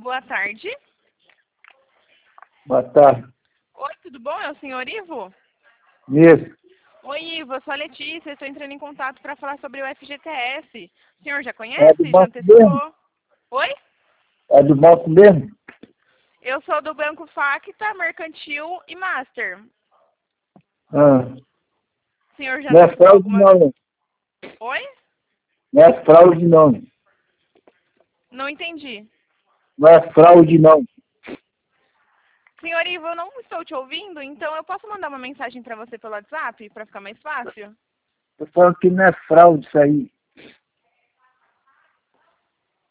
Boa tarde. Boa tarde. Oi, tudo bom? É o senhor Ivo? Isso. Oi, Ivo, eu sou a Letícia, estou entrando em contato para falar sobre o FGTS. O senhor já É do conhece? Já banco mesmo? antecipou? Oi? É do banco mesmo? Eu sou do Banco Facta, Mercantil e Master. Ah. O senhor já Não é antecipou fraude alguma vez? não. Oi? Não é fraude não. Não entendi. Não é fraude não. Senhor Ivo, eu não estou te ouvindo, então eu posso mandar uma mensagem para você pelo WhatsApp para ficar mais fácil? Tô falando que não é fraude isso aí.